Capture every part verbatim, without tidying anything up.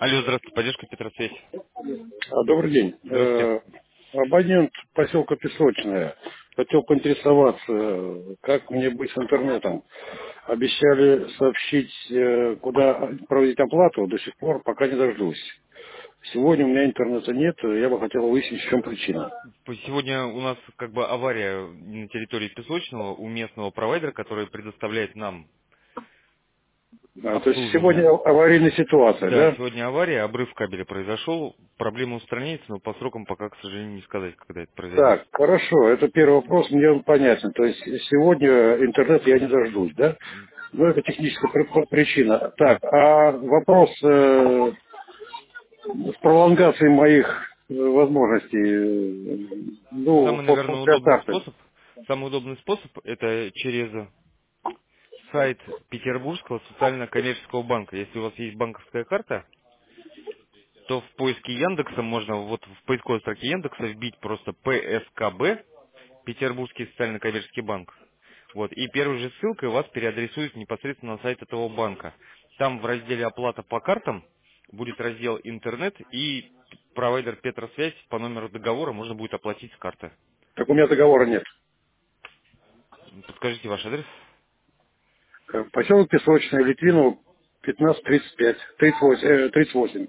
Алло, здравствуйте, поддержка Петросвязь. А, Добрый день. Здравствуйте. Э, Абонент поселка Песочное. Хотел поинтересоваться, как мне быть с интернетом. Обещали сообщить, э, куда проводить оплату, до сих пор пока не дождусь. Сегодня у меня интернета нет, я бы хотел выяснить, в чем причина. По- Сегодня у нас как бы авария на территории Песочного у местного провайдера, который предоставляет нам А, то есть сегодня обслуживание. аварийная ситуация, Да, да? сегодня авария, обрыв кабеля произошел, проблема устраняется, но по срокам пока, к сожалению, не сказать, когда это произойдет. Так, хорошо, это первый вопрос, мне он понятен. То есть сегодня интернет я не дождусь, да? Ну, это техническая при- причина. Так, а вопрос э, с пролонгацией моих э, возможностей, э, ну, Самый, по- наверное, после удобный атаки. способ, самый удобный способ это через сайт Петербургского социально-коммерческого банка. Если у вас есть банковская карта, то в поиске Яндекса можно вот в поисковой строке Яндекса вбить просто П С К Б, Петербургский социально-коммерческий банк. Вот, и первой же ссылкой вас переадресует непосредственно на сайт этого банка. Там в разделе «Оплата по картам» будет раздел «Интернет», и провайдер Петросвязь по номеру договора можно будет оплатить с карты. Так у меня договора нет. Подскажите ваш адрес. Э, Поселок Песочный, Литвинов, пятнадцать тридцать пять, тридцать восемь, э, тридцать восемь.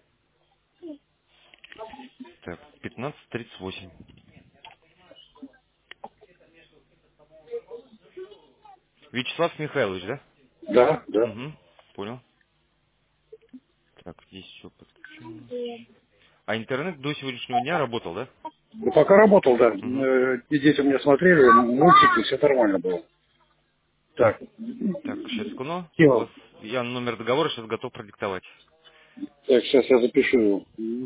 Так, пятнадцать тридцать восемь. Вячеслав Михайлович, да? Да, да. Угу, понял. Так, здесь все подключено. А интернет до сегодняшнего дня работал, да? Ну, пока работал, да. Угу. Э, И дети у меня смотрели, мультики, все нормально было. Так, Так, сейчас секунду. У вас Кирилл, я номер договора сейчас готов продиктовать. так, сейчас я запишу его. М.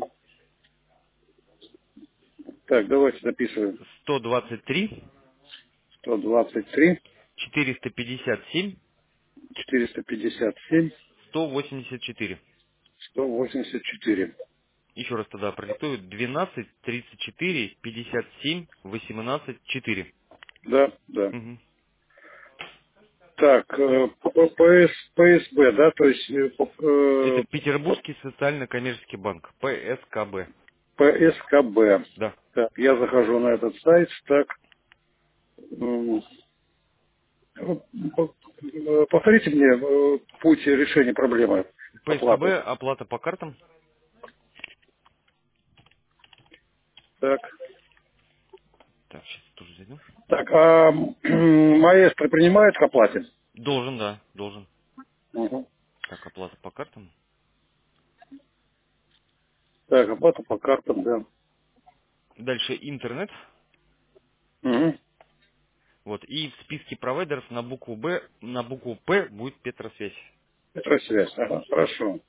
Так, давайте записываем. сто двадцать три сто двадцать три, четыреста пятьдесят семь четыреста пятьдесят семь, сто восемьдесят четыре. сто восемьдесят четыре. Еще раз тогда продиктую. двенадцать тридцать четыре пятьдесят семь восемнадцать четыре. Да, да. Угу. Так, э, П- ПС, ПСБ, да, то есть э, Это э, Петербургский социально-коммерческий банк. П С К Б. ПСКБ. Да. Так, я захожу на этот сайт, так, м, вот, по- э, повторите мне э, путь решения проблемы П С К оплаты. Б, оплата по картам. Так, Так, сейчас тоже зайду. так, а м, маэстро принимает к оплате? Должен, да, должен. Мгм. Так, оплата по картам. Так, оплата по картам, да. Дальше интернет. Угу. Вот. И в списке провайдеров на букву Б, на букву П будет Петросвязь. Это связь, ага, хорошо.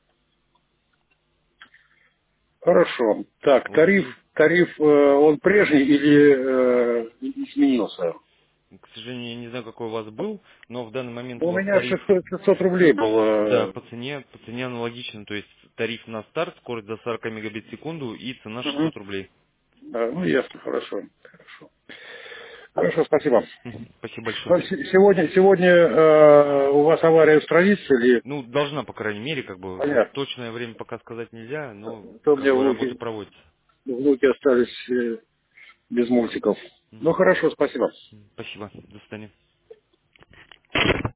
Хорошо. Так, Вот. тариф, И, тариф, э, он прежний или э, изменился? к сожалению, я не знаю, какой у вас был, но в данный момент Ну, у у вас меня тариф, шестьсот пятьсот рублей да, было. по цене, по цене аналогичен. То есть тариф на старт, скорость до сорок мегабит в секунду и цена Мгм. шестьсот рублей. А, ну, ясно, хорошо. Хорошо, хорошо, спасибо. Мгм. Спасибо большое. Ну, се- сегодня, сегодня э, у вас авария устранится или... Ну, должна, по крайней мере, как бы Понятно. точное время пока сказать нельзя, но А то у как меня бы работа внуки, проводится. внуки остались э, без мультиков. Ну, Мгм. хорошо, спасибо. Спасибо. До свидания.